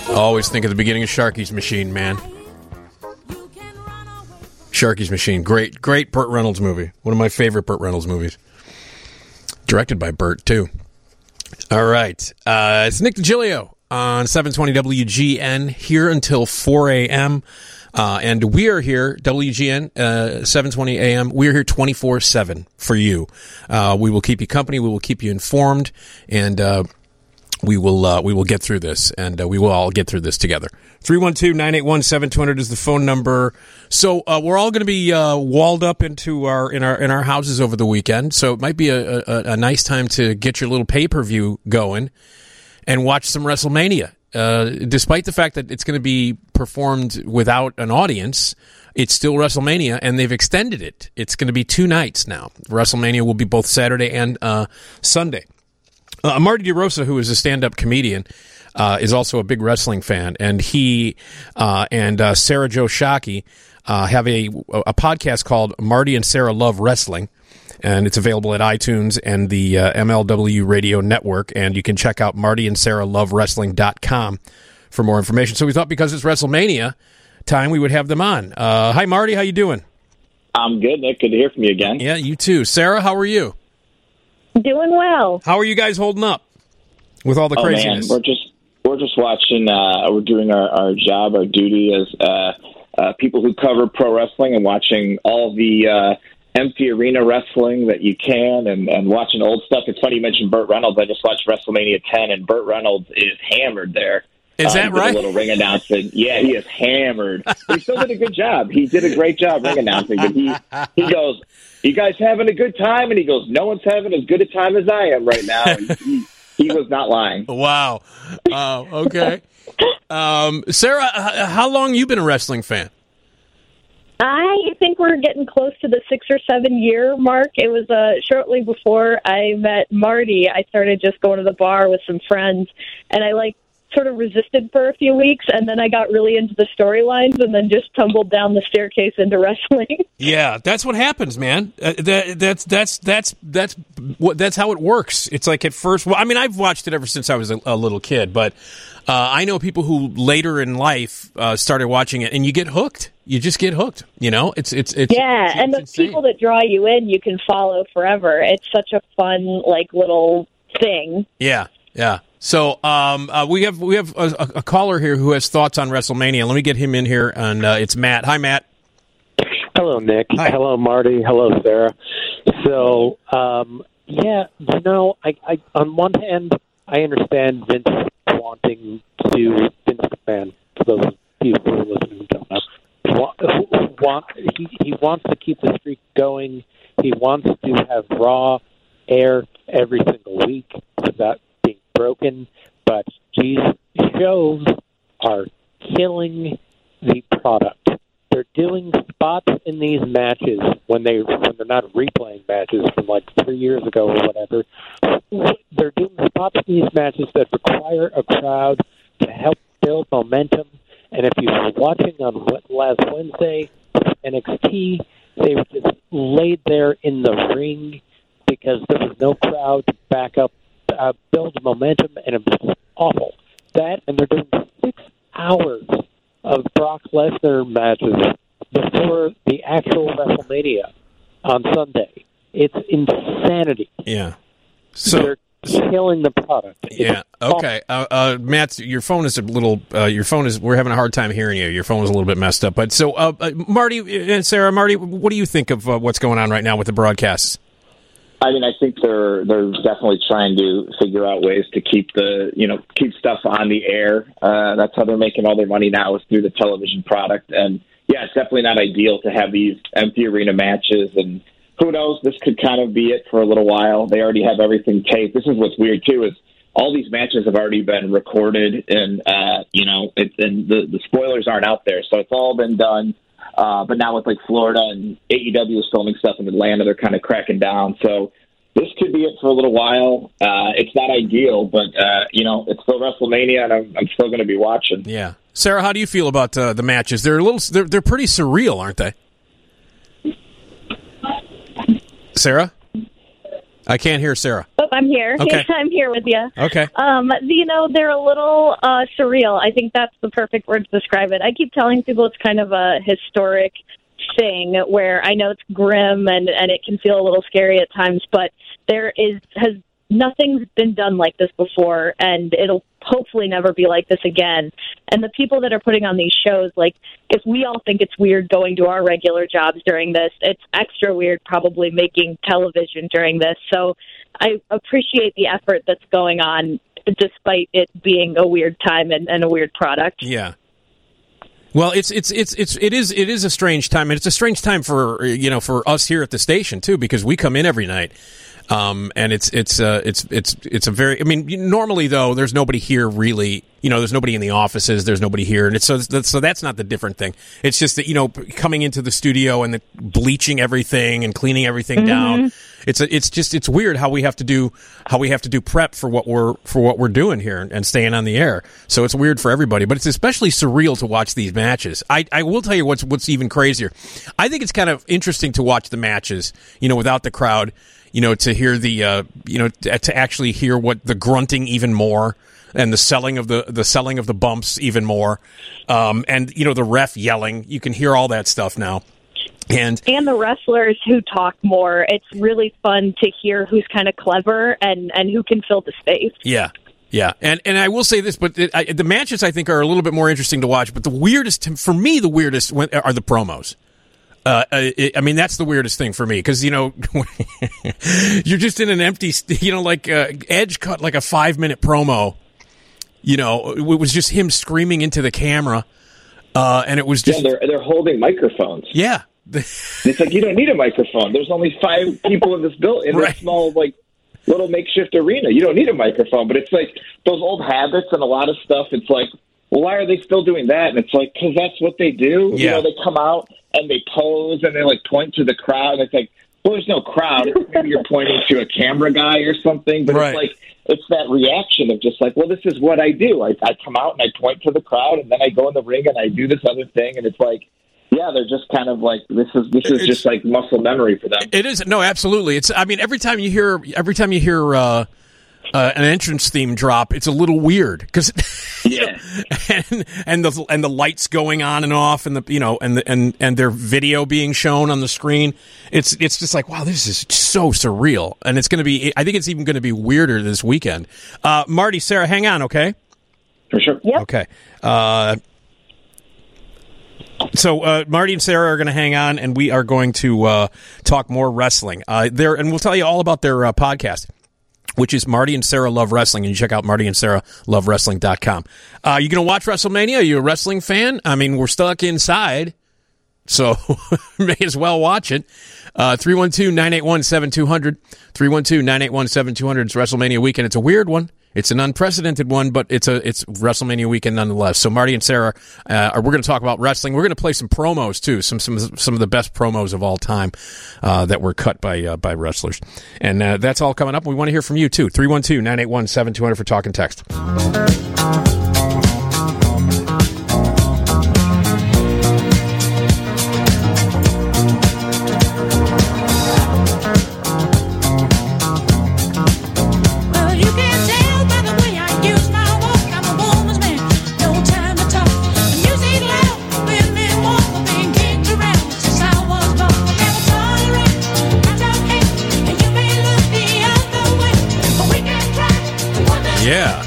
Always think of the beginning of Sharky's Machine, man. Sharky's Machine. Great Burt Reynolds movie. One of my favorite Burt Reynolds movies. Directed by Burt, too. All right. It's Nick DiGilio on 720 WGN here until 4 a.m. And we are here, WGN, 720 a.m. We're here 24/7 for you. We will keep you company. We will keep you informed. And we will get through this. And we will all get through this together. 312-981-7200 is the phone number. So we're all going to be walled up into in our houses over the weekend. So it might be a nice time to get your little pay-per-view going and watch some WrestleMania. Despite the fact that it's going to be performed without an audience, it's still WrestleMania, and they've extended it. It's going to be 2 nights now. WrestleMania will be both Saturday and Sunday. Marty DeRosa, who is a stand-up comedian, is also a big wrestling fan, and he and Sarah Jo Shockey have a podcast called Marty and Sarah Love Wrestling, and it's available at iTunes and the MLW Radio Network, and you can check out martyandsarahlovewrestling.com for more information. So we thought because it's WrestleMania time, we would have them on. Hi, Marty. How you doing? I'm good, Nick. Good to hear from you again. Yeah, you too. Sarah, how are you? Doing well. How are you guys holding up with all the craziness? Man, we're just watching. We're doing our job, our duty as people who cover pro wrestling, and watching all the empty arena wrestling that you can, and watching old stuff. It's funny you mentioned Burt Reynolds. I just watched WrestleMania 10, and Burt Reynolds is hammered there. Is that right? A little ring announcement. Yeah, he is hammered. But he still did a good job. He did a great job ring announcing. But he goes, "You guys having a good time?" And he goes, "No one's having as good a time as I am right now." And he was not lying. Wow. Okay. Sarah, how long you been a wrestling fan? I think we're getting close to the 6 or 7 year mark. It was shortly before I met Marty. I started just going to the bar with some friends, and I sort of resisted for a few weeks, and then I got really into the storylines, and then just tumbled down the staircase into wrestling. Yeah, that's what happens, man. That's how it works. It's like at first. Well, I mean, I've watched it ever since I was a little kid, but I know people who later in life started watching it, and you get hooked. You just get hooked. You know, it's and the insane. People that draw you in, you can follow forever. It's such a fun little thing. Yeah. So we have a caller here who has thoughts on WrestleMania. Let me get him in here, and it's Matt. Hi, Matt. Hello, Nick. Hi. Hello, Marty. Hello, Sarah. So, I on one hand, I understand Vince wanting to Vince McMahon. For those of you who are listening, who don't know, he wants to keep the streak going. He wants to have Raw air every single week without being broken, but these shows are killing the product. They're doing spots in these matches when they're not replaying matches from 3 years ago or whatever. They're doing spots in these matches that require a crowd to help build momentum. And if you were watching on last Wednesday, NXT, they were just laid there in the ring because there was no crowd to back up, build momentum, and it was awful. That, and they're doing 6 hours of Brock Lesnar matches before the actual WrestleMania on Sunday. It's insanity. Yeah. So they're killing the product. Yeah. Okay. Matt, your phone is a little. We're having a hard time hearing you. Your phone is a little bit messed up. But so, Marty and Sarah, what do you think of what's going on right now with the broadcasts? I mean, I think they're definitely trying to figure out ways to keep keep stuff on the air. That's how they're making all their money now, is through the television product. And yeah, it's definitely not ideal to have these empty arena matches. And who knows, this could kind of be it for a little while. They already have everything taped. This is what's weird too, is all these matches have already been recorded, and the spoilers aren't out there, so it's all been done. But now with Florida and AEW is filming stuff in Atlanta, they're kind of cracking down. So this could be it for a little while. It's not ideal, but it's still WrestleMania, and I'm still going to be watching. Yeah, Sarah, how do you feel about the matches? They're they're pretty surreal, aren't they? Sarah, I can't hear Sarah. Oh, I'm here. Okay. I'm here with you. Okay. They're a little surreal. I think that's the perfect word to describe it. I keep telling people it's kind of a historic thing where I know it's grim and it can feel a little scary at times, but nothing's been done like this before, and it'll hopefully never be like this again. And the people that are putting on these shows, like, if we all think it's weird going to our regular jobs during this, it's extra weird probably making television during this. So I appreciate the effort that's going on, despite it being a weird time and a weird product. Yeah. Well, it is a strange time, and it's a strange time for us here at the station too, because we come in every night. And it's a very, I mean, normally though, there's nobody here really, there's nobody in the offices, there's nobody here. And so that's not the different thing. It's just that, coming into the studio and bleaching everything and cleaning everything down. It's weird how we have to do prep for what we're doing here and staying on the air. So it's weird for everybody, but it's especially surreal to watch these matches. I will tell you what's even crazier. I think it's kind of interesting to watch the matches, without the crowd. To hear to actually hear what the grunting even more, and the selling of the bumps even more, and the ref yelling. You can hear all that stuff now, and the wrestlers who talk more. It's really fun to hear who's kind of clever and who can fill the space. Yeah. Yeah, and I will say this, but the matches I think are a little bit more interesting to watch. But the weirdest are the promos. I mean, that's the weirdest thing for me, because, you're just in an empty, Edge cut like a 5-minute promo, it was just him screaming into the camera, and it was just... Yeah, they're holding microphones. Yeah. It's like, you don't need a microphone. There's only 5 people in this building, in this small, little makeshift arena. You don't need a microphone, but it's like those old habits and a lot of stuff. It's like, well, why are they still doing that? And it's like, because that's what they do. Yeah. They come out and they pose and they point to the crowd. And it's like, well, there's no crowd. Maybe you're pointing to a camera guy or something. But it's that reaction of just well, this is what I do. I come out and I point to the crowd, and then I go in the ring and I do this other thing. And it's like, yeah, they're just kind of this is just like muscle memory for them. It is. No, absolutely. It's. I mean, every time you hear an entrance theme drop, it's a little weird because and the lights going on and off, and and their video being shown on the screen. It's just like, wow, this is so surreal, and it's going to be. I think it's even going to be weirder this weekend. Marty, Sarah, hang on, okay? For sure. Yep. Okay. So Marty and Sarah are going to hang on, and we are going to talk more wrestling. And we'll tell you all about their podcast, which is Marty and Sarah Love Wrestling, and you check out martyandsarahlovewrestling.com. You going to watch WrestleMania? Are you a wrestling fan? I mean, we're stuck inside, so may as well watch it. 312-981-7200, 312-981-7200. It's WrestleMania weekend. It's a weird one. It's an unprecedented one, but it's WrestleMania weekend nonetheless. So Marty and Sarah, we're going to talk about wrestling. We're going to play some promos too, some of the best promos of all time that were cut by wrestlers, and that's all coming up. We want to hear from you too. 312-981-7200 for talk and text. Yeah.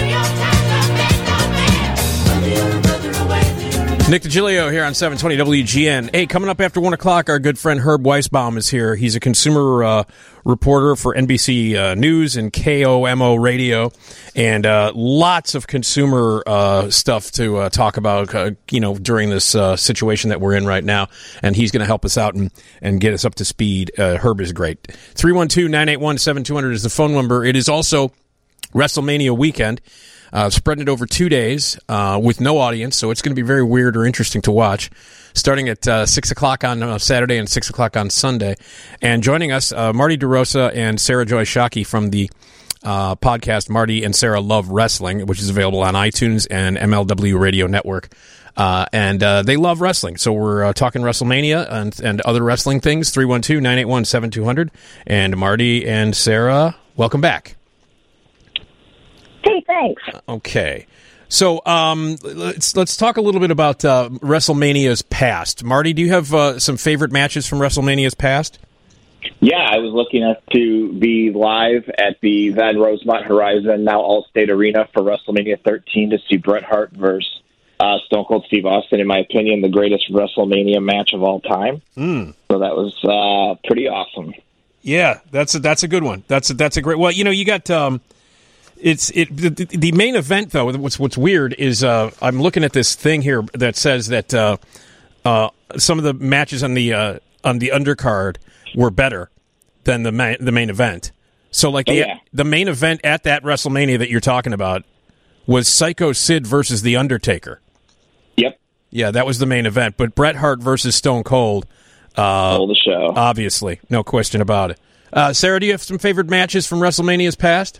Nick DiGilio here on 720 WGN. Hey, coming up after 1 o'clock, our good friend Herb Weisbaum is here. He's a consumer reporter for NBC News and KOMO Radio, and lots of consumer stuff to talk about, during this situation that we're in right now. And he's going to help us out and get us up to speed. Herb is great. 312-981-7200 is the phone number. It is also WrestleMania weekend, spreading it over 2 days with no audience, so it's going to be very weird or interesting to watch, starting at 6 o'clock on Saturday and 6 o'clock on Sunday. And joining us, Marty DeRosa and Sarah Joy Shockey from the podcast, Marty and Sarah Love Wrestling, which is available on iTunes and MLW Radio Network. And they love wrestling. So we're talking WrestleMania and other wrestling things, 312-981-7200. And Marty and Sarah, welcome back. Hey, thanks. Okay. So let's talk a little bit about WrestleMania's past. Marty, do you have some favorite matches from WrestleMania's past? Yeah, I was lucky enough to be live at the then Rosemont Horizon, now Allstate Arena, for WrestleMania 13 to see Bret Hart versus Stone Cold Steve Austin. In my opinion, the greatest WrestleMania match of all time. So that was pretty awesome. Yeah, that's a good one. That's a great. Well, you got. The main event, though. What's weird is I'm looking at this thing here that says that some of the matches on the undercard were better than the main event. So, like the main event at that WrestleMania that you're talking about was Psycho Sid versus The Undertaker. Yep. Yeah, that was the main event. But Bret Hart versus Stone Cold. Stole the show. Obviously, no question about it. Sarah, do you have some favorite matches from WrestleMania's past?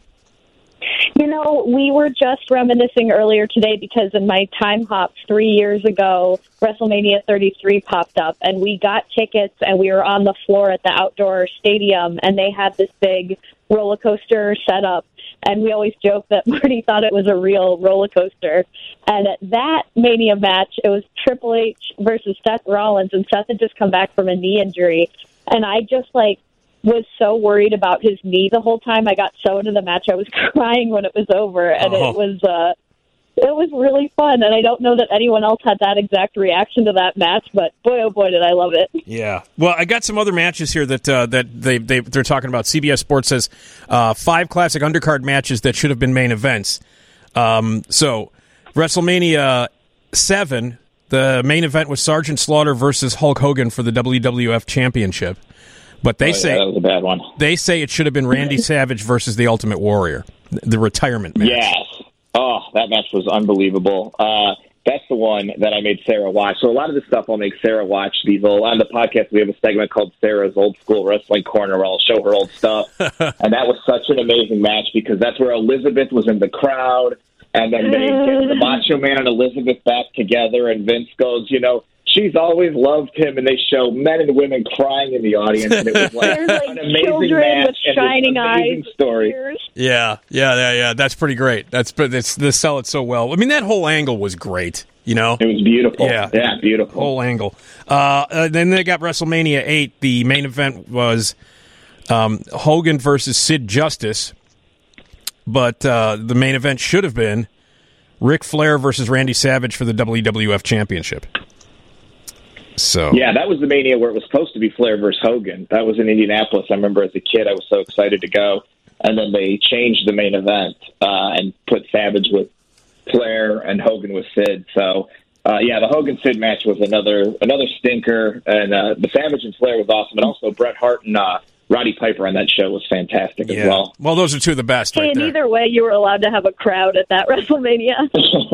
We were just reminiscing earlier today because in my time hop 3 years ago, WrestleMania 33 popped up, and we got tickets, and we were on the floor at the outdoor stadium, and they had this big roller coaster set up, and we always joke that Marty thought it was a real roller coaster. And at that Mania match, it was Triple H versus Seth Rollins, and Seth had just come back from a knee injury, and I just, was so worried about his knee the whole time. I got so into the match, I was crying when it was over, and it was really fun. And I don't know that anyone else had that exact reaction to that match, but boy, oh boy, did I love it. Yeah. Well, I got some other matches here that they're talking about. CBS Sports says 5 classic undercard matches that should have been main events. So WrestleMania 7, the main event was Sergeant Slaughter versus Hulk Hogan for the WWF Championship. But they say that was a bad one. They say it should have been Randy Savage versus the Ultimate Warrior, the retirement match. Yes. Oh, that match was unbelievable. That's the one that I made Sarah watch. So a lot of the stuff I'll make Sarah watch. On the podcast, we have a segment called Sarah's Old School Wrestling Corner where I'll show her old stuff. And that was such an amazing match because that's where Elizabeth was in the crowd. And then they get the Macho Man and Elizabeth back together. And Vince goes, she's always loved him, and they show men and women crying in the audience, and it was an amazing match with shining eyes, story. Yeah. That's pretty great. They sell it so well. I mean, that whole angle was great. It was beautiful. Yeah, beautiful. Whole angle. Then they got WrestleMania 8. The main event was Hogan versus Sid Justice, but the main event should have been Ric Flair versus Randy Savage for the WWF Championship. So yeah, that was the Mania where it was supposed to be Flair versus Hogan. That was in Indianapolis. I remember as a kid, I was so excited to go. And then they changed the main event and put Savage with Flair and Hogan with Sid. So, the Hogan-Sid match was another stinker. And the Savage and Flair was awesome. And also Bret Hart and Roddy Piper on that show was fantastic as well. Well, those are two of the best right there. And either way, you were allowed to have a crowd at that WrestleMania.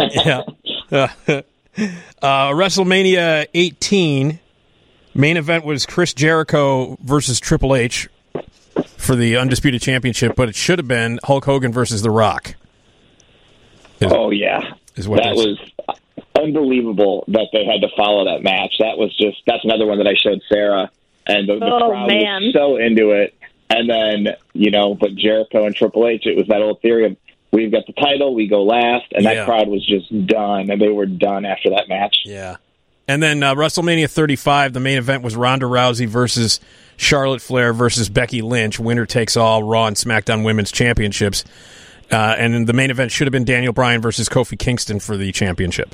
Yeah. WrestleMania 18, main event was Chris Jericho versus Triple H for the Undisputed Championship, but it should have been Hulk Hogan versus The Rock. That was unbelievable that they had to follow that match. That's another one that I showed Sarah, and the crowd was so into it. And then, but Jericho and Triple H, it was that old theory of, we've got the title, we go last, and that crowd was just done, and they were done after that match. Yeah. And then WrestleMania 35, the main event was Ronda Rousey versus Charlotte Flair versus Becky Lynch. Winner takes all Raw and SmackDown Women's Championships. And then the main event should have been Daniel Bryan versus Kofi Kingston for the championship.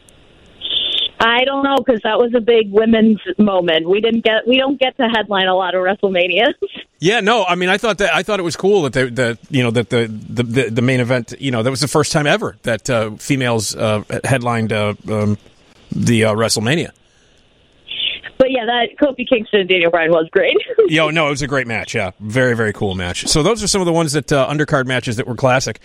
I don't know, because that was a big women's moment. We don't get to headline a lot of WrestleManias. Yeah, no, I mean, I thought it was cool that the main event, that was the first time ever that females headlined the WrestleMania. But yeah, that Kofi Kingston and Daniel Bryan was great. No, it was a great match. Yeah, very, very cool match. So those are some of the ones that undercard matches that were classic.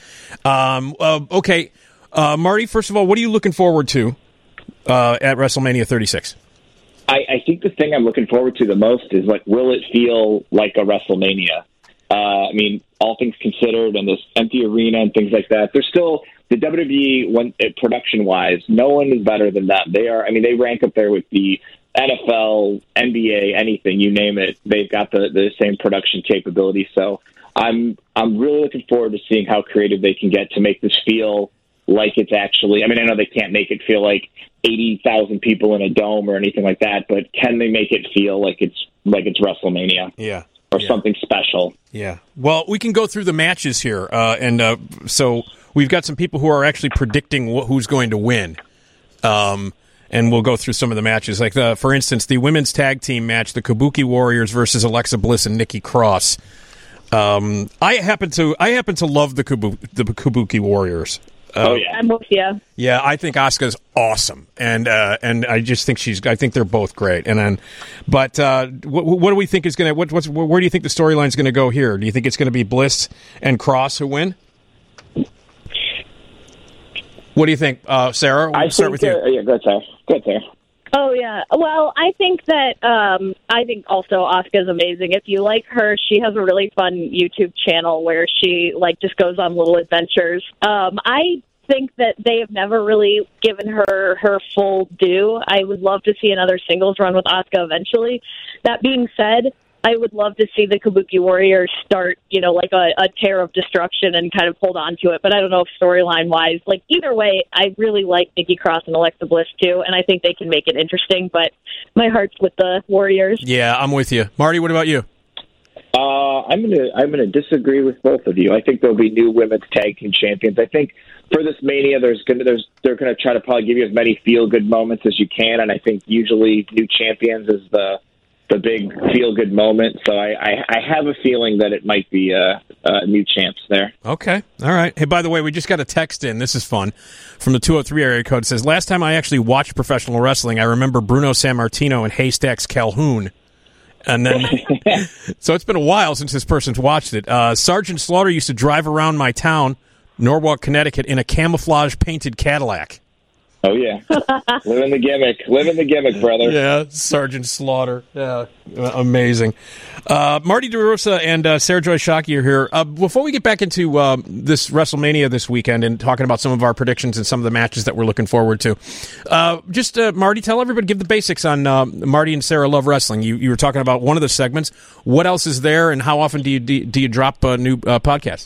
Okay, Marty. First of all, what are you looking forward to at WrestleMania 36? I think the thing I'm looking forward to the most is, will it feel like a WrestleMania? I mean, all things considered, and this empty arena and things like that, they're still the WWE. When production wise, no one is better than them. They are. I mean, they rank up there with the NFL, NBA, anything you name it. They've got the same production capability. So I'm really looking forward to seeing how creative they can get to make this feel like it's actually. I mean, I know they can't make it feel like 80,000 people in a dome or anything like that, but can they make it feel like it's WrestleMania? Yeah. Or something special. Yeah. Well, we can go through the matches here, so we've got some people who are actually predicting who's going to win, and we'll go through some of the matches. Like, for instance, the women's tag team match, the Kabuki Warriors versus Alexa Bliss and Nikki Cross. I happen to love the Kabuki Warriors. Oh yeah, I'm with you. Yeah, I think Asuka's awesome, and I just think I think they're both great. But what do we think is going to? Where do you think the storyline's going to go here? Do you think it's going to be Bliss and Cross who win? What do you think, Sarah? We'll start with you. Yeah, go ahead, Sarah. Oh yeah. Well, I think that I think also Asuka's amazing. If you like her, she has a really fun YouTube channel where she just goes on little adventures. I think that they have never really given her full due. I would love to see another singles run with Asuka eventually. That being said, I would love to see the Kabuki Warriors start, a tear of destruction and kind of hold on to it. But I don't know if storyline-wise, either way, I really like Nikki Cross and Alexa Bliss too, and I think they can make it interesting. But my heart's with the Warriors. Yeah, I'm with you. Marty, what about you? I'm gonna disagree with both of you. I think there'll be new women's tag team champions. I think for this Mania, they're gonna try to probably give you as many feel good moments as you can, and I think usually new champions is the big feel-good moment. So I have a feeling that it might be new champs there. Okay. All right. Hey, by the way, we just got a text in. This is fun. From the 203 area code. It says, last time I actually watched professional wrestling, I remember Bruno Sammartino and Haystacks Calhoun. And then, so it's been a while since this person's watched it. Sergeant Slaughter used to drive around my town, Norwalk, Connecticut, in a camouflage painted Cadillac. Oh, yeah. Living the gimmick, brother. Yeah, Sergeant Slaughter. Yeah, amazing. Marty DeRosa and Sarah Joy Shockey are here. Before we get back into this WrestleMania this weekend and talking about some of our predictions and some of the matches that we're looking forward to, Marty, tell everybody, give the basics on Marty and Sarah Love Wrestling. You were talking about one of the segments. What else is there, and how often do you drop new podcasts?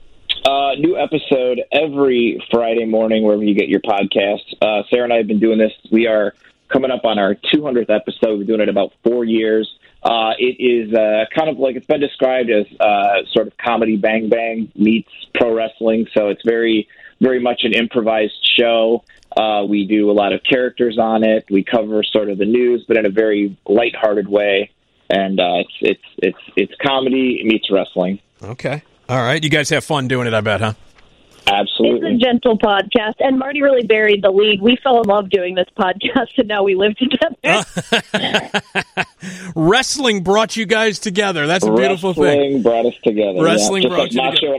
New episode every Friday morning wherever you get your podcasts. Sarah and I have been doing this. We are coming up on our 200th episode. We're doing it about 4 years. It is kind of like it's been described as sort of comedy Bang Bang meets pro wrestling. So it's very, very much an improvised show. We do a lot of characters on it. We cover sort of the news, but in a very lighthearted way. And it's comedy meets wrestling. Okay. All right. You guys have fun doing it, I bet, huh? Absolutely. It's a gentle podcast, and Marty really buried the lead. We fell in love doing this podcast, and now we live together. Wrestling brought you guys together. That's a beautiful thing. Wrestling brought us together. Wrestling brought you Macho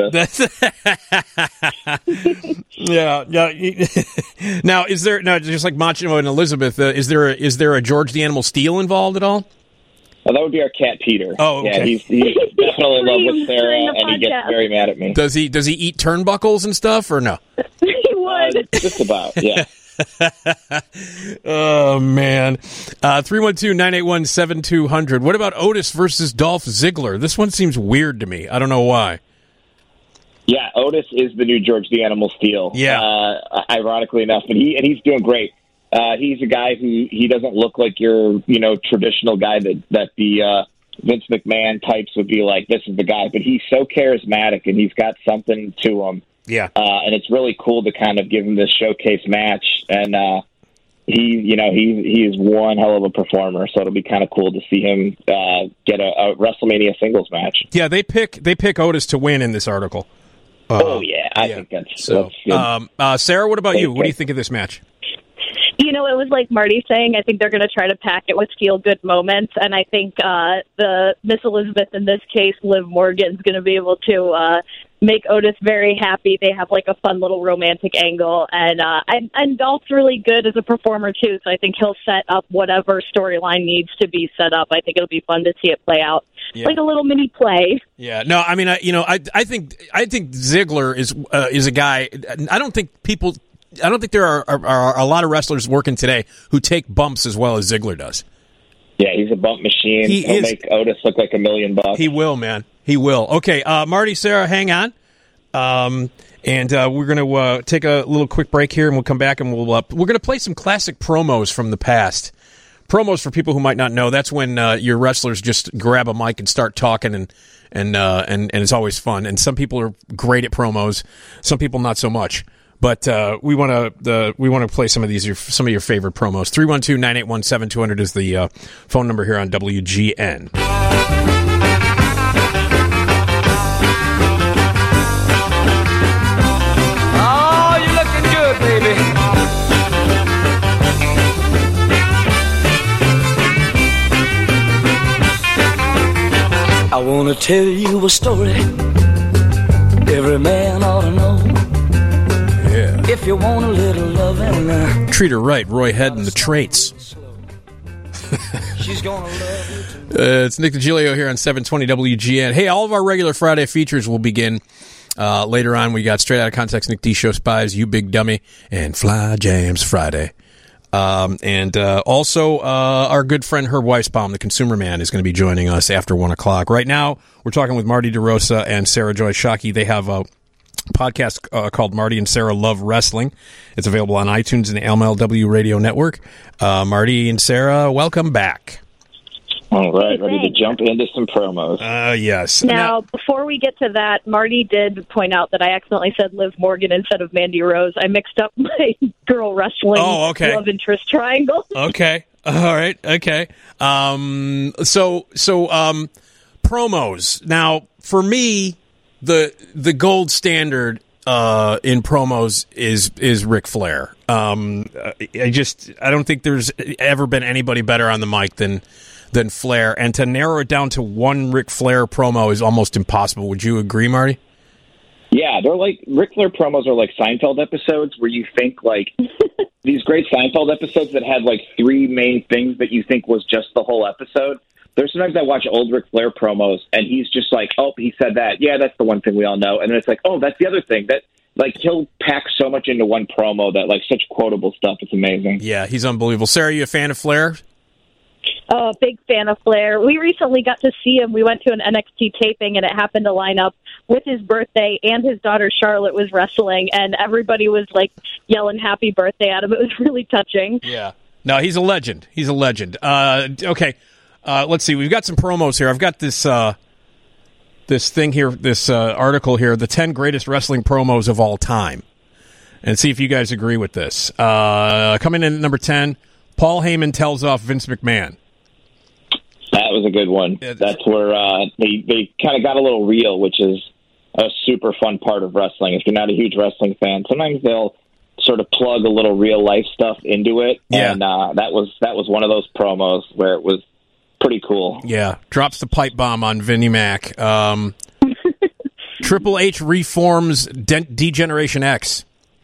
together. And Elizabeth. Yeah. Now, is there just like Macho and Elizabeth? Is there a George the Animal Steele involved at all? Well, that would be our cat Peter. Oh, okay. Yeah, he's definitely in love with Sarah, and he gets very mad at me. Does he eat turnbuckles and stuff, or no? He would. Just about, yeah. Oh, man. 312-981-7200. What about Otis versus Dolph Ziggler? This one seems weird to me. I don't know why. Yeah, Otis is the new George the Animal Steele. Yeah. Ironically enough, and he's doing great. He's a guy who he doesn't look like your traditional guy that the Vince McMahon types would be like, this is the guy. But he's so charismatic, and he's got something to him. Yeah. And it's really cool to kind of give him this showcase match. And he is one hell of a performer. So it'll be kind of cool to see him get a WrestleMania singles match. Yeah, they pick Otis to win in this article. I think that's so. good. Sarah, what about you? What do you think of this match? You know, it was like Marty saying, I think they're going to try to pack it with feel-good moments, and I think the Miss Elizabeth, in this case, Liv Morgan's going to be able to make Otis very happy. They have, like, a fun little romantic angle, and Dolph's really good as a performer, too, so I think he'll set up whatever storyline needs to be set up. I think it'll be fun to see it play out. Yeah. Like a little mini play. Yeah, no, I mean, I think Ziggler is a guy. I don't think there are a lot of wrestlers working today who take bumps as well as Ziggler does. Yeah, he's a bump machine. He'll make Otis look like $1 million. He will, man. He will. Okay, Marty, Sarah, hang on. And we're going to take a little quick break here, and we'll come back, and we're going to play some classic promos from the past. Promos, for people who might not know, that's when your wrestlers just grab a mic and start talking, and it's always fun. And some people are great at promos, some people not so much. But we want to play some of your favorite promos. 312-981-7200 is the phone number here on WGN. Oh, you're looking good, baby. I want to tell you a story every man ought to know. Yeah. If you want a little loving, treat her right, Roy Head and the Traits. She's gonna love you. It's Nick DiGilio here on 720 WGN. Hey, all of our regular Friday features will begin later on. We got Straight Outta Context, Nick D Show Spies, You Big Dummy, and Fly Jams Friday. And also our good friend Herb Weisbaum, the Consumer Man, is going to be joining us after 1 o'clock. Right now, we're talking with Marty DeRosa and Sarah Joy Shockey. They have a podcast called Marty and Sarah Love Wrestling. It's available on iTunes and the MLW Radio Network. Marty and Sarah, welcome back. All right, ready to jump into some promos. Yes. Now, before we get to that, Marty did point out that I accidentally said Liv Morgan instead of Mandy Rose. I mixed up my girl wrestling love interest triangle. Okay. All right. Okay. So promos. Now, for me, the gold standard in promos is Ric Flair. I don't think there's ever been anybody better on the mic than Flair, and to narrow it down to one Ric Flair promo is almost impossible. Would you agree, Marty? Yeah, they're like Ric Flair promos are like Seinfeld episodes where you think like these great Seinfeld episodes that had like three main things that you think was just the whole episode. There's sometimes I watch old Ric Flair promos and he's just like, oh, he said that. Yeah, that's the one thing we all know. And then it's like, oh, that's the other thing. That like he'll pack so much into one promo that like such quotable stuff. It's amazing. Yeah, he's unbelievable. Sarah, you a fan of Flair? Oh, big fan of Flair. We recently got to see him. We went to an NXT taping, and it happened to line up with his birthday, and his daughter Charlotte was wrestling, and everybody was, like, yelling happy birthday at him. It was really touching. Yeah. No, he's a legend. He's a legend. Okay, let's see. We've got some promos here. I've got this thing here, this article here, the 10 greatest wrestling promos of all time, and see if you guys agree with this. Coming in at number 10, Paul Heyman tells off Vince McMahon. That was a good one. That's where they kind of got a little real, which is a super fun part of wrestling. If you're not a huge wrestling fan, sometimes they'll sort of plug a little real life stuff into it. Yeah. And that was one of those promos where it was pretty cool. Yeah, drops the pipe bomb on Vinnie Mac. Triple H reforms D-Generation X.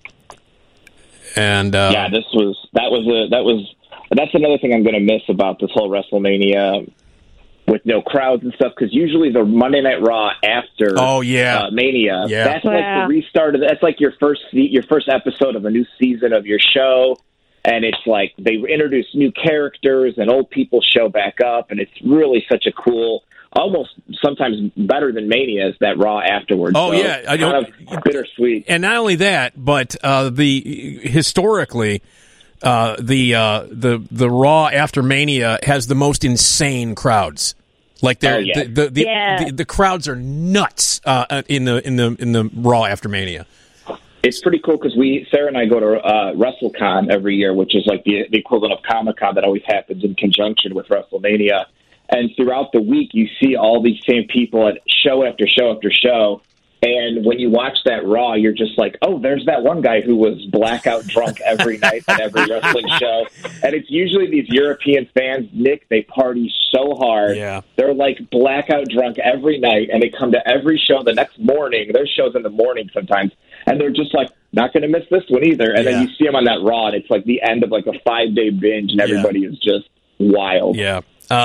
And yeah, that's another thing I'm going to miss about this whole WrestleMania with no crowds and stuff, because usually the Monday Night Raw after Mania, that's like the restart of that's like your first episode of a new season of your show, and it's like they introduce new characters and old people show back up, and it's really such a cool, almost sometimes better than Mania is that Raw afterwards. Oh, so yeah. kind of bittersweet. And not only that, but historically, the Raw after Mania has the most insane crowds. Like the crowds are nuts in the Raw after Mania. It's pretty cool because Sarah and I go to WrestleCon every year, which is like the equivalent of Comic-Con that always happens in conjunction with WrestleMania. And throughout the week, you see all these same people at show after show after show. And when you watch that Raw, you're just like, oh, there's that one guy who was blackout drunk every night at every wrestling show. And it's usually these European fans, Nick, they party so hard. Yeah. They're like blackout drunk every night, and they come to every show the next morning. There's shows in the morning sometimes, and they're just like, not going to miss this one either. And then you see them on that Raw, and it's like the end of like a 5-day binge, and everybody is just wild. Yeah.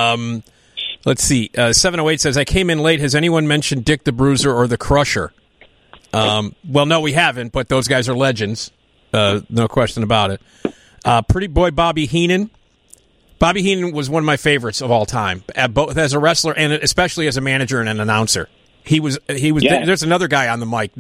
Let's see. 708 says, I came in late. Has anyone mentioned Dick the Bruiser or the Crusher? Well, no, we haven't, but those guys are legends. No question about it. Pretty boy Bobby Heenan. Bobby Heenan was one of my favorites of all time, both as a wrestler and especially as a manager and an announcer. He was. Yeah. There's another guy on the mic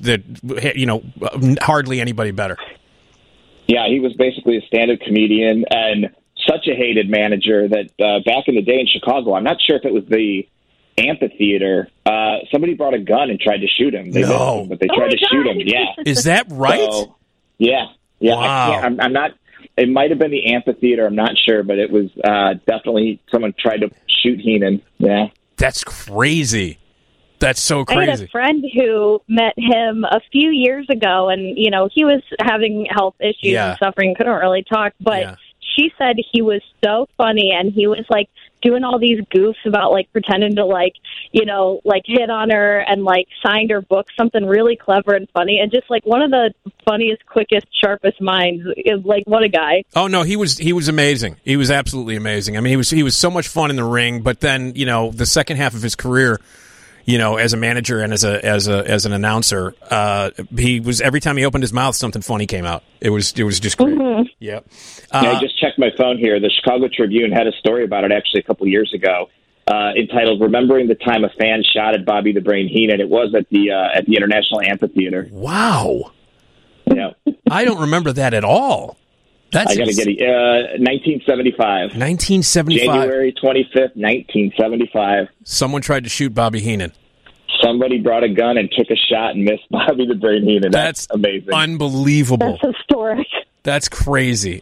that hardly anybody better. Yeah, he was basically a stand-up comedian and such a hated manager that back in the day in Chicago, I'm not sure if it was the amphitheater, somebody brought a gun and tried to shoot him. They didn't, but they tried to shoot him. Yeah. Is that right? So, yeah. Wow. I'm not. It might have been the amphitheater. I'm not sure, but it was definitely someone tried to shoot Heenan. Yeah. That's crazy. That's so crazy. I had a friend who met him a few years ago, and, you know, he was having health issues and suffering, couldn't really talk, but she said he was so funny, and he was, like, doing all these goofs about, like, pretending to, like, you know, like, hit on her and, like, signed her book, something really clever and funny, and just, like, one of the funniest, quickest, sharpest minds. Like, what a guy. Oh, no, he was amazing. He was absolutely amazing. I mean, he was so much fun in the ring, but then, you know, the second half of his career, you know, as a manager and as an announcer, he was, every time he opened his mouth, something funny came out. It was just great. Mm-hmm. Yep. I just checked my phone here. The Chicago Tribune had a story about it actually a couple years ago, entitled "Remembering the Time a Fan Shot at Bobby the Brain Heenan." It was at the International Amphitheater. Wow. Yeah. I don't remember that at all. That's I got to get it. 1975. 1975. January 25th, 1975. Someone tried to shoot Bobby Heenan. Somebody brought a gun and took a shot and missed Bobby the Brain Heenan. That's amazing. Unbelievable. That's historic. That's crazy.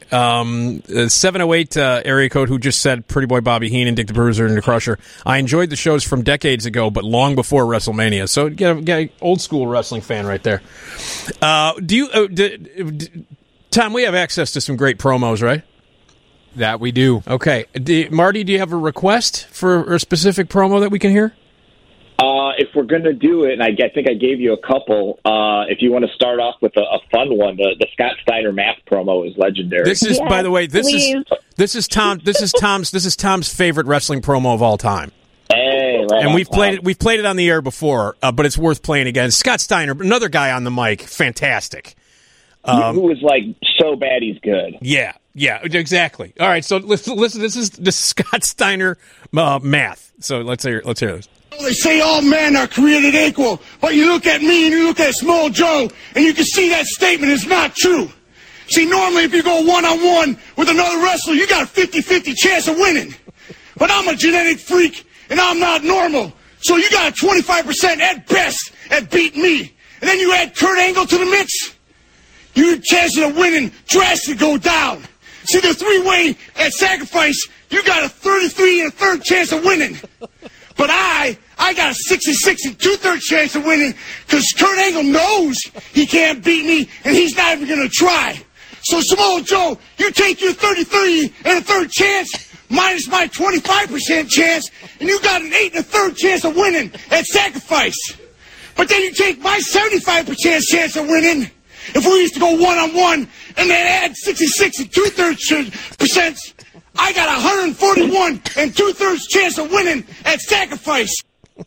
708 area code who just said Pretty Boy Bobby Heenan, Dick the Bruiser, and the Crusher. I enjoyed the shows from decades ago, but long before WrestleMania. So get an old school wrestling fan right there. Tom, we have access to some great promos, right? That we do. Okay. Marty, do you have a request for a specific promo that we can hear? If we're going to do it, and I think I gave you a couple, if you want to start off with a fun one, the Scott Steiner math promo is legendary. This is, by the way, this is Tom's favorite wrestling promo of all time. Hey, right, and we've played it on the air before, but it's worth playing again. Scott Steiner, another guy on the mic, fantastic. Who was like so bad he's good. Yeah, exactly. All right, so listen. This is the Scott Steiner math. So let's hear this. They say all men are created equal, but you look at me and you look at Small Joe, and you can see that statement is not true. See, normally if you go one-on-one with another wrestler, you got a 50-50 chance of winning. But I'm a genetic freak, and I'm not normal. So you got a 25% at best at beating me. And then you add Kurt Angle to the mix, your chances of winning drastically go down. See, the three-way at Sacrifice, you got a 33 and a third chance of winning. But I got a 66 and two-thirds chance of winning because Kurt Angle knows he can't beat me, and he's not even going to try. So, Samoa Joe, you take your 33 and a third chance minus my 25% chance, and you got an 8 and a third chance of winning at Sacrifice. But then you take my 75% chance of winning if we used to go one-on-one and then add 66 and two-thirds percent. I got 141 and two-thirds chance of winning at Sacrifice.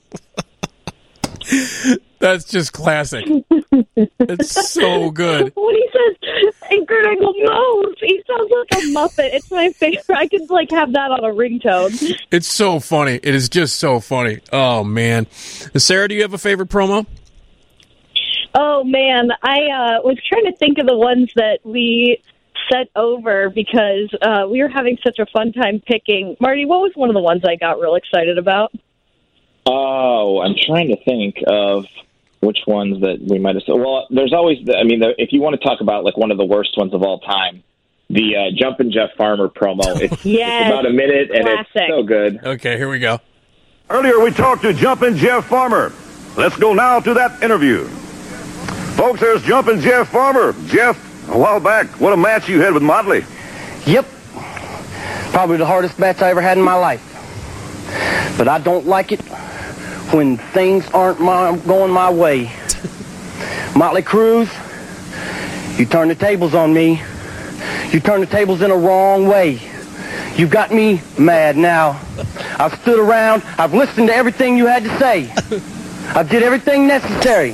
That's just classic. It's so good. When he says, and Kurt Angle knows, he sounds like a Muppet. It's my favorite. I could, like, have that on a ringtone. It's so funny. It is just so funny. Oh, man. Sarah, do you have a favorite promo? Oh, man. I was trying to think of the ones that we set over because we were having such a fun time picking. Marty, what was one of the ones I got real excited about? Oh, I'm trying to think of which ones that we might have said. Well, there's always, if you want to talk about like one of the worst ones of all time, the Jumpin' Jeff Farmer promo. It's about a minute, and classic. It's so good. Okay, here we go. Earlier, we talked to Jumpin' Jeff Farmer. let's go now to that interview. Folks, there's Jumpin' Jeff Farmer. Jeff, a while back, what a match you had with Motley. Yep. Probably the hardest match I ever had in my life. But I don't like it when things aren't going my way. Motley Cruz, you turn the tables on me. You turn the tables in a wrong way. You got me mad now. I've stood around. I've listened to everything you had to say. I did everything necessary.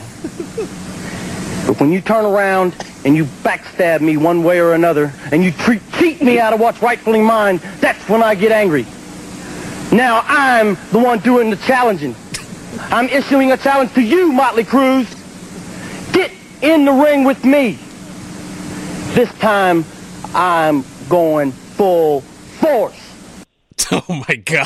But when you turn around and you backstab me one way or another, and you cheat me out of what's rightfully mine, that's when I get angry. Now I'm the one doing the challenging. I'm issuing a challenge to you, Motley Cruz. Get in the ring with me. This time, I'm going full force. Oh, my God.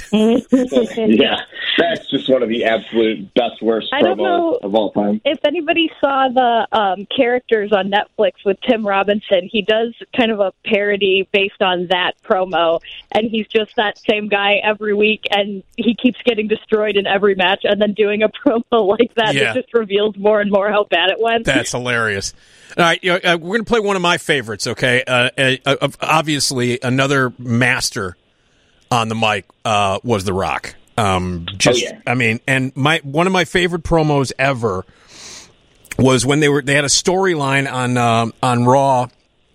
Yeah, that's just one of the absolute best, worst promos of all time. If anybody saw the characters on Netflix with Tim Robinson, he does kind of a parody based on that promo, and he's just that same guy every week, and he keeps getting destroyed in every match, and then doing a promo like that that just reveals more and more how bad it went. That's hilarious. All right, we're going to play one of my favorites, okay? Obviously, another master on the mic was The Rock. I mean, and one of my favorite promos ever was when they had a storyline on Raw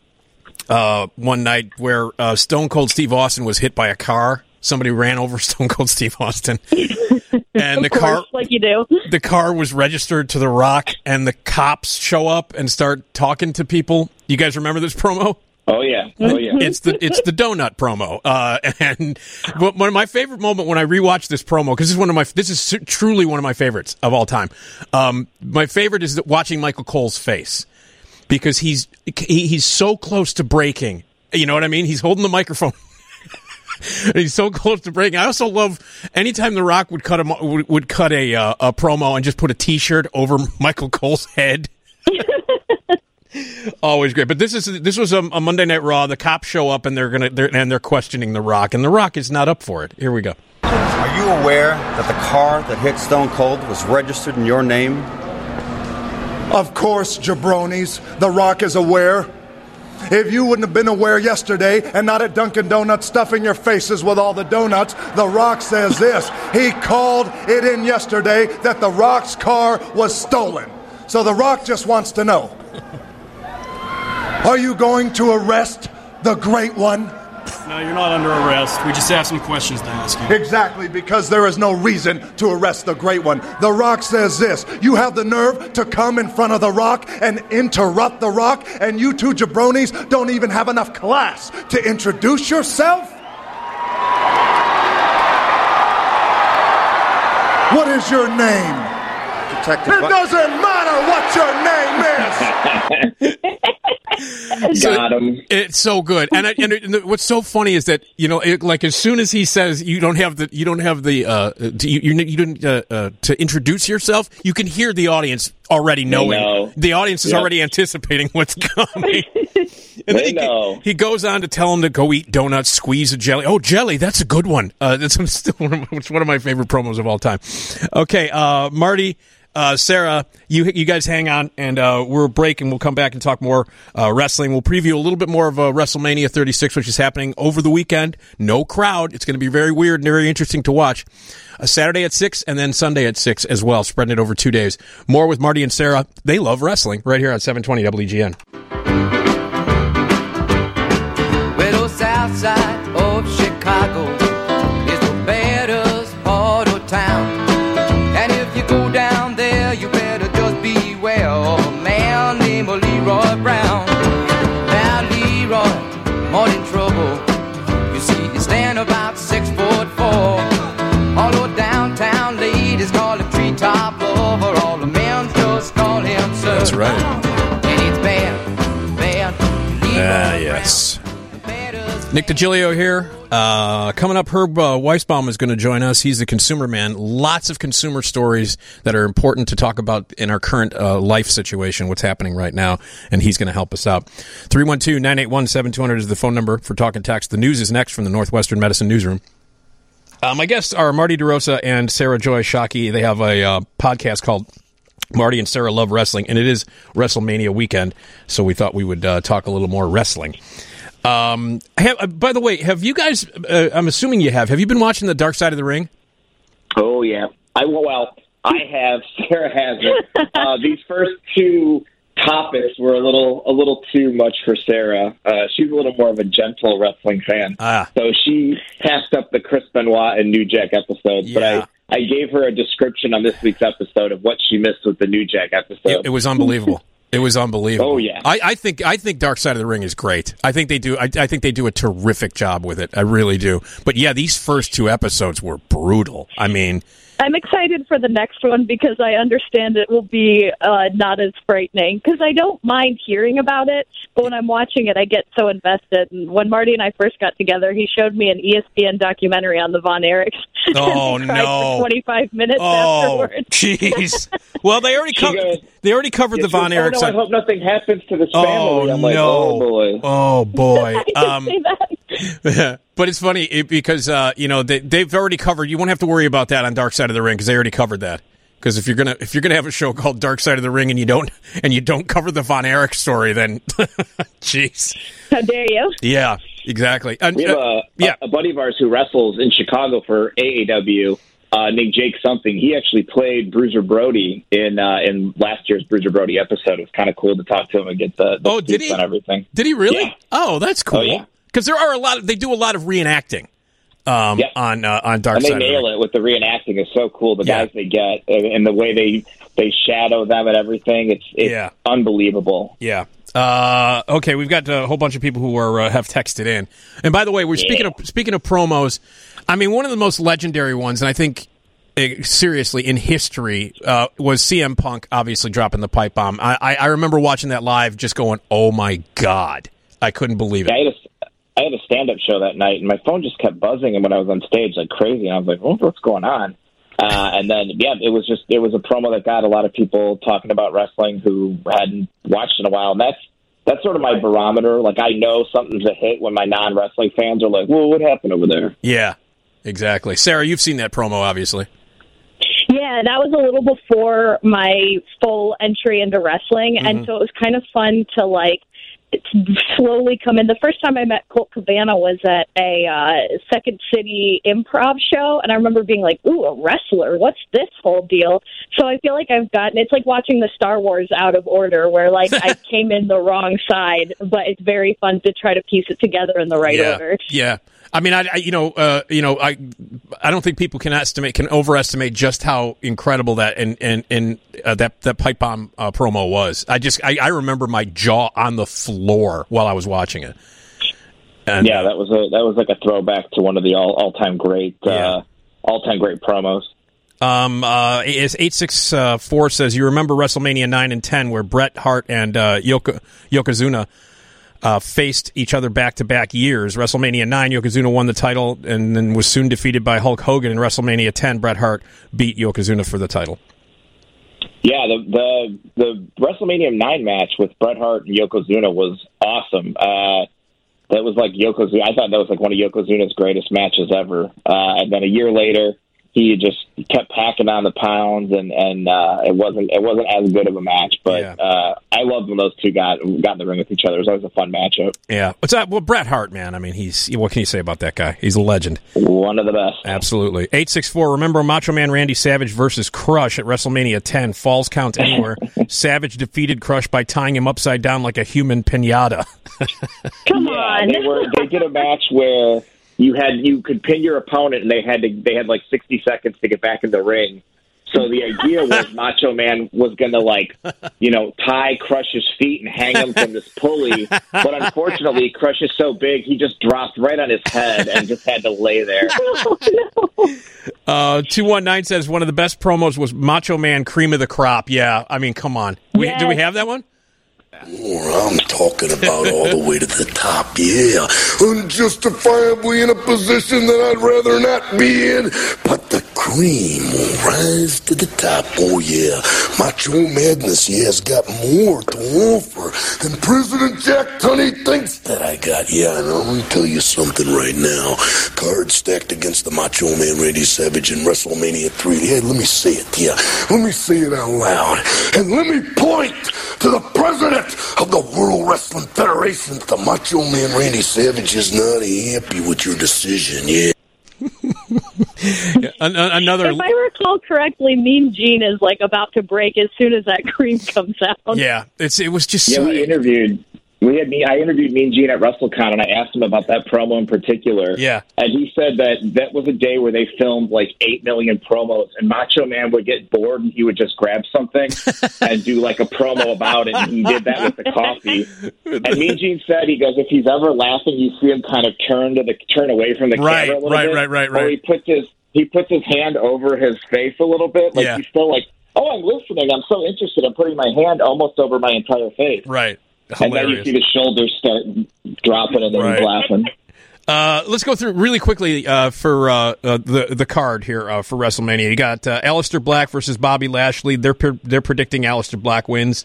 one night where Stone Cold Steve Austin was hit by a car. Somebody ran over Stone Cold Steve Austin, and the car was registered to The Rock, and the cops show up and start talking to people. You guys remember this promo? Oh yeah. It's the donut promo, and one of my favorite moments when I rewatch this promo, because this is truly one of my favorites of all time. My favorite is watching Michael Cole's face, because he's so close to breaking. You know what I mean? He's holding the microphone. He's so close to breaking. I also love anytime The Rock would cut a promo and just put a T-shirt over Michael Cole's head. Always great. But this was a Monday Night Raw. The cops show up and they're questioning The Rock, and The Rock is not up for it. Here we go. Are you aware that the car that hit Stone Cold was registered in your name? Of course, jabronis. The Rock is aware. If you wouldn't have been aware yesterday and not at Dunkin' Donuts stuffing your faces with all the donuts, The Rock says this. He called it in yesterday that The Rock's car was stolen. So The Rock just wants to know, are you going to arrest the Great One? No, you're not under arrest. We just have some questions to ask you. Exactly, because there is no reason to arrest the Great One. The Rock says this. You have the nerve to come in front of The Rock and interrupt The Rock, and you two jabronis don't even have enough class to introduce yourself? What is your name? Detective. It doesn't matter what your name is. Got him. It's so good, and what's so funny is that like as soon as he says you don't have the to introduce yourself, you can hear the audience already knowing. The audience is already anticipating what's coming. And then he goes on to tell him to go eat donuts, squeeze a jelly. Oh, jelly, that's a good one. It's one of my favorite promos of all time. Okay, Marty. Sarah, you guys hang on, and we're breaking. We'll come back and talk more wrestling. We'll preview a little bit more of WrestleMania 36, which is happening over the weekend. No crowd. It's going to be very weird and very interesting to watch. Saturday at 6 and then Sunday at 6 as well, spreading it over 2 days. More with Marty and Sarah. They love wrestling right here on 720 WGN. Well, south side of Chicago is the baddest part of town. And if you go down there, you better just beware of a man named Leroy Brown. Now Leroy, more in trouble. You see, he stand about 6'4". All the downtown ladies call him treetop lover. All the men just call him sir. That's right. And it's bad. Yes. Nick DiGilio here. Coming up, Herb Weisbaum is going to join us. He's the consumer man. Lots of consumer stories that are important to talk about in our current life situation, what's happening right now, and he's going to help us out. 312-981-7200 is the phone number for Talk and Text. The news is next from the Northwestern Medicine Newsroom. My guests are Marty DeRosa and Sarah Joy Shockey. They have a podcast called Marty and Sarah Love Wrestling, and it is WrestleMania weekend, so we thought we would talk a little more wrestling. By the way, have you guys, I'm assuming you have you been watching The Dark Side of the Ring? Oh, yeah. I have. Sarah hasn't. These first two topics were a little too much for Sarah. She's a little more of a gentle wrestling fan. So she passed up the Chris Benoit and New Jack episodes, Yeah. but I gave her a description on this week's episode of what she missed with the New Jack episode. It was unbelievable. It was unbelievable. Oh, yeah. I think Dark Side of the Ring is great. I think they do. I think they do a terrific job with it. I really do. But yeah, these first two episodes were brutal. I mean, I'm excited for the next one because I understand it will be not as frightening. Because I don't mind hearing about it, but when I'm watching it, I get so invested. And when Marty and I first got together, he showed me an ESPN documentary on the Von Erichs. Oh, and I cried no. for 25 minutes oh, afterwards. jeez. Well, they already covered the Von Erichs. Oh, no, I hope nothing happens to this Oh, family. I'm like, no. oh, boy. Oh, boy. I didn't say that. But it's funny because they've already covered. You won't have to worry about that on Dark Side of the Ring because they already covered that. Because if you're gonna have a show called Dark Side of the Ring and you don't cover the Von Erich story, then jeez. How dare you? Yeah, exactly. We have a buddy of ours who wrestles in Chicago for AAW. Named Jake something. He actually played Bruiser Brody in last year's Bruiser Brody episode. It was kind of cool to talk to him and get the did he? on everything. Did he really? Yeah. Oh, that's cool. Oh, yeah. Because they do a lot of reenacting on Dark and Side. they nail it with the reenacting. It's so cool. The guys they get and the way they shadow them and everything. It's unbelievable. Yeah. Okay, we've got a whole bunch of people who have texted in. And by the way, we're speaking of promos. I mean, one of the most legendary ones, and I think seriously in history, was CM Punk obviously dropping the pipe bomb. I remember watching that live, just going, "Oh my God!" I couldn't believe it. I had a stand-up show that night, and my phone just kept buzzing. And when I was on stage, like crazy, and I was like, "What's going on?" And then, it was a promo that got a lot of people talking about wrestling who hadn't watched in a while, and that's sort of my barometer. Like, I know something's a hit when my non-wrestling fans are like, "Well, what happened over there?" Yeah, exactly. Sarah, you've seen that promo, obviously. Yeah, that was a little before my full entry into wrestling, and so it was kind of fun to slowly come in. The first time I met Colt Cabana was at a Second City improv show, and I remember being like, "Ooh, a wrestler? What's this whole deal?" So I feel like it's like watching the Star Wars out of order, where I came in the wrong side, but it's very fun to try to piece it together in the right order. Yeah. I mean, I don't think people can overestimate just how incredible that that pipe bomb promo was. I remember my jaw on the floor while I was watching it. And, that was like a throwback to one of the all time great promos. 864 says, you remember WrestleMania 9 and 10 where Bret Hart and Yokozuna faced each other back-to-back years. WrestleMania 9, Yokozuna won the title and then was soon defeated by Hulk Hogan. In WrestleMania 10, Bret Hart beat Yokozuna for the title. Yeah, the WrestleMania 9 match with Bret Hart and Yokozuna was awesome. That was like Yokozuna. I thought that was like one of Yokozuna's greatest matches ever. And then a year later, he just kept packing on the pounds, and it wasn't as good of a match. But I loved when those two got in the ring with each other. It was always a fun matchup. Yeah. What's that? Well, Bret Hart, man. I mean, what can you say about that guy? He's a legend. One of the best. Absolutely. 864. Remember Macho Man Randy Savage versus Crush at WrestleMania 10. Falls count anywhere. Savage defeated Crush by tying him upside down like a human piñata. Come on. They did a match where you could pin your opponent, and they had like 60 seconds to get back in the ring. So the idea was Macho Man was going to tie Crush's feet and hang him from this pulley. But unfortunately, Crush is so big, he just dropped right on his head and just had to lay there. 219 says one of the best promos was Macho Man Cream of the Crop. Yeah, I mean, come on. Yes. Do we have that one? I'm talking about all the way to the top, unjustifiably in a position that I'd rather not be in, but the cream will rise to the top. Oh, yeah. Macho Madness, yeah, has got more to offer than President Jack Tunney thinks that I got. Yeah, and I'm going to tell you something right now. Cards stacked against the Macho Man Randy Savage in WrestleMania 3. Yeah, let me say it. Yeah, let me say it out loud. And let me point to the president of the World Wrestling Federation. The Macho Man Randy Savage is not happy with your decision. Yeah. Another. If I recall correctly, Mean Gene is like about to break as soon as that cream comes out. Yeah, it was just. Yeah, I interviewed Mean Gene at WrestleCon, and I asked him about that promo in particular. Yeah, and he said that was a day where they filmed like 8 million promos, and Macho Man would get bored and he would just grab something and do like a promo about it. And he did that with the coffee. And Mean Gene said, he goes, if he's ever laughing, you see him kind of turn away from the camera a little bit. Right. Or he puts his hand over his face a little bit, like he's still like, oh, I'm listening. I'm so interested. I'm putting my hand almost over my entire face. Right. Hilarious. And then you see the shoulders start dropping and then he's laughing. Let's go through really quickly for the card here for WrestleMania. You got Aleister Black versus Bobby Lashley. They're predicting Aleister Black wins.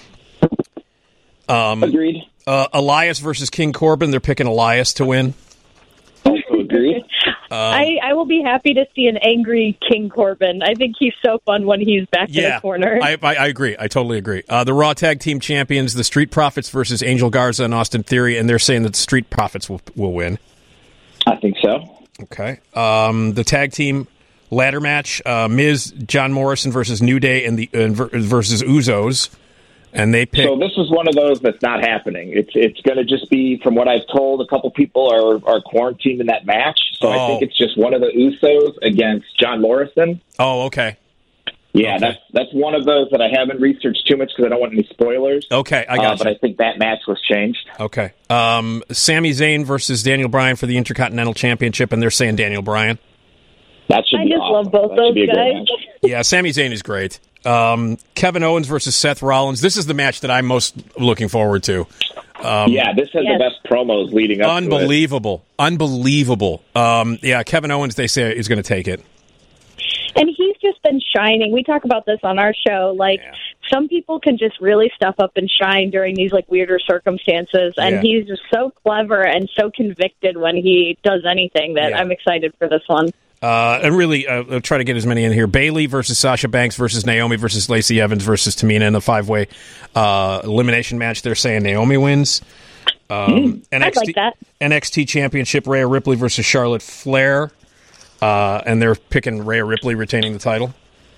Agreed. Elias versus King Corbin. They're picking Elias to win. Also agreed. I will be happy to see an angry King Corbin. I think he's so fun when he's back in the corner. I agree. I totally agree. The Raw Tag Team Champions, the Street Profits versus Angel Garza and Austin Theory, and they're saying that the Street Profits will win. I think so. Okay. The Tag Team Ladder Match, Miz, John Morrison versus New Day and versus Usos. And they pick. So this is one of those that's not happening. It's going to just be, from what I've told, a couple people are quarantined in that match. So I think it's just one of the Usos against John Morrison. Oh, okay. Yeah, okay. That's one of those that I haven't researched too much because I don't want any spoilers. Okay, I got you. But I think that match was changed. Okay. Sami Zayn versus Daniel Bryan for the Intercontinental Championship, and they're saying Daniel Bryan. That should be awesome. Love both those guys. Yeah, Sami Zayn is great. Kevin Owens versus Seth Rollins. This is the match that I'm most looking forward to. This has the best promos leading up to it. Unbelievable. Kevin Owens, they say, is going to take it. And he's just been shining. We talk about this on our show. Some people can just really step up and shine during these weirder circumstances, and he's just so clever and so convicted when he does anything that I'm excited for this one. And really, I'll try to get as many in here. Bayley versus Sasha Banks versus Naomi versus Lacey Evans versus Tamina in the 5-way elimination match. They're saying Naomi wins. I'd like that. NXT Championship, Rhea Ripley versus Charlotte Flair. And they're picking Rhea Ripley retaining the title.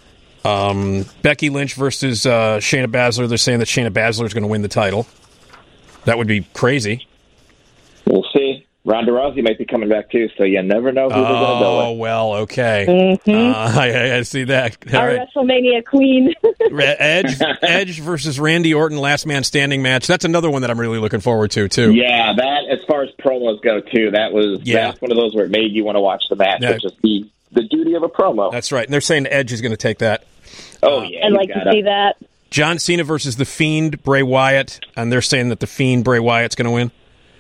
Becky Lynch versus Shayna Baszler. They're saying that Shayna Baszler is going to win the title. That would be crazy. We'll see. Ronda Rousey might be coming back, too, so you never know who they're going to go with. Oh, well, okay. Mm-hmm. I see that. Our WrestleMania queen. Edge versus Randy Orton, last man standing match. That's another one that I'm really looking forward to, too. Yeah, that, as far as promos go, too, that's one of those where it made you want to watch the match. It's just the duty of a promo. That's right. And they're saying Edge is going to take that. Oh, yeah. I'd like to see that. John Cena versus The Fiend, Bray Wyatt, and they're saying that The Fiend, Bray Wyatt's going to win.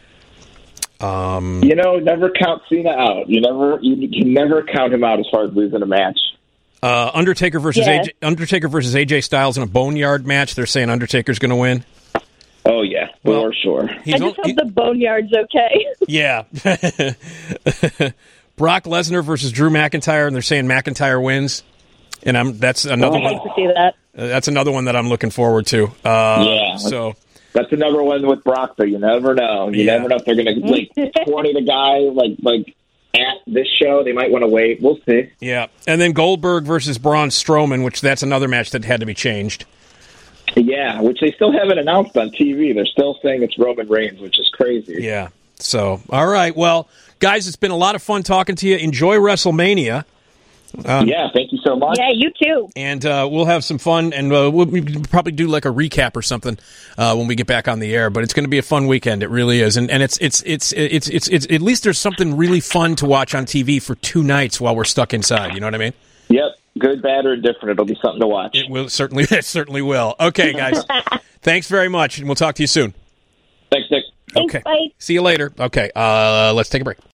Never count Cena out. You can never count him out as far as losing a match. Undertaker versus AJ Styles in a Boneyard match. They're saying Undertaker's going to win. Oh yeah, for sure. I just hope the Boneyard's okay. Yeah. Brock Lesnar versus Drew McIntyre, and they're saying McIntyre wins. And that's another one. I'd like to see that. That's another one that I'm looking forward to. So. That's another one with Brock, though. You never know. You never know if they're going to corny the guy like at this show. They might want to wait. We'll see. Yeah, and then Goldberg versus Braun Strowman, which that's another match that had to be changed. Yeah, which they still haven't announced on TV. They're still saying it's Roman Reigns, which is crazy. Yeah. So, all right. Well, guys, it's been a lot of fun talking to you. Enjoy WrestleMania. Thank you so much. Yeah, you too. And we'll have some fun, and we'll probably do like a recap or something when we get back on the air. But it's going to be a fun weekend. It really is, and it's at least there's something really fun to watch on TV for 2 nights while we're stuck inside. You know what I mean? Yep. Good, bad, or indifferent. It'll be something to watch. It certainly will. Okay, guys. Thanks very much, and we'll talk to you soon. Thanks, Nick. Thanks, okay. Bye. See you later. Okay. Let's take a break.